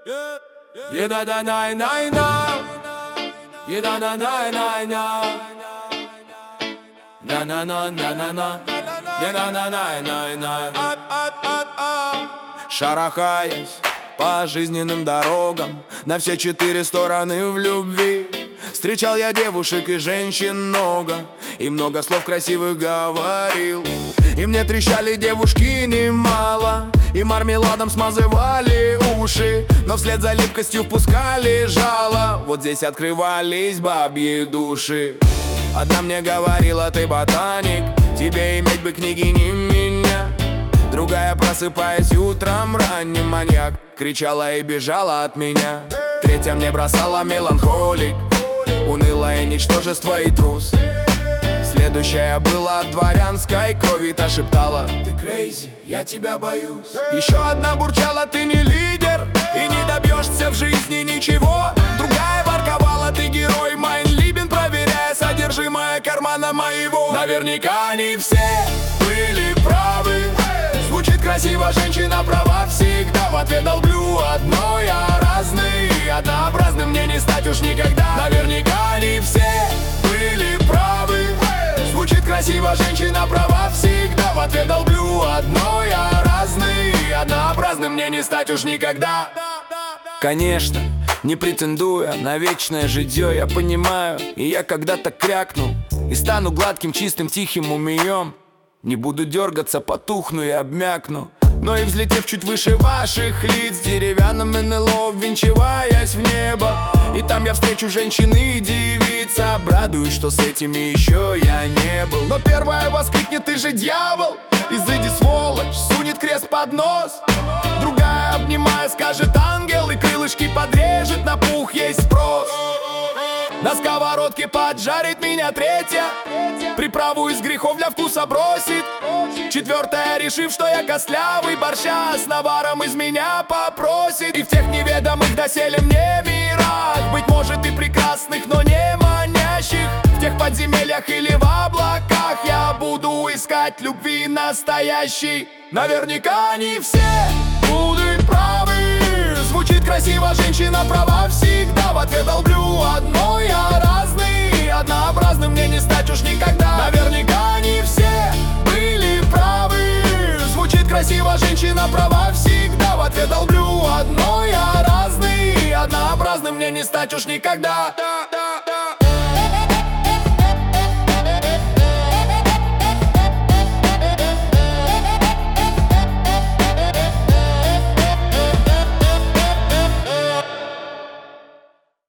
da da na na na, da na na na na, na na na na na na, da на на на. Шарахаясь по жизненным дорогам, на все четыре стороны в любви, встречал я девушек и женщин много, и много слов красивых говорил. И мне трещали девушки немало, и мармеладом смазывали уши, но вслед за липкостью впускали жало. Вот здесь открывались бабьи души. Одна мне говорила: ты ботаник, тебе иметь бы книги не меня. Другая, просыпаясь утром ранним, маньяк, кричала и бежала от меня. Третья мне бросала: меланхолик, унылое ничтожество и трус. Следующая была от дворянской крови, та шептала: ты крейзи, я тебя боюсь. Еще одна бурчала: ты не лидер и не добьешься в жизни ничего. Другая ворковала: ты герой, майн либен, проверяя содержимое кармана моего. Наверняка они все были правы. Звучит красиво, женщина права всегда. В ответ долблю одно я: разный, однообразным мне не стать уж никогда. Наверняка они все были правы. Звучит красиво, женщина права всегда. В ответ долблю одно я: разный, однообразным мне не стать уж никогда. Конечно, не претендуя на вечное житье, я понимаю, и я когда-то крякну и стану гладким, чистым, тихим умием. Не буду дергаться, потухну и обмякну. Но и взлетев чуть выше ваших лиц, деревянным НЛО ввинчиваясь в небо, и там я встречу женщины и девиц, обрадуюсь, что с этими еще я не был. Но первая воскликнет: ты же дьявол, изыди, сволочь, сунет крест под нос. Другая, обнимая, скажет: ангел, и крылышки подрежет, на пух есть спрос. На сковородке поджарит меня третья, приправу из грехов для вкуса бросит. Четвертая, решив, что я костлявый, борща с наваром из меня попросит. И в тех неведомых доселе мне мирах, быть может и прекрасных, но не манящих, в тех подземельях или в облаках я буду искать любви настоящей. Наверняка они все будут правы. Звучит красиво, женщина права всегда. В ответ долблю одно я: разный, однообразным мне не стать уж никогда. Наверняка они все были правы. Звучит красиво, женщина права всегда. В ответ долблю одно я: разный, однообразным мне не стать уж никогда.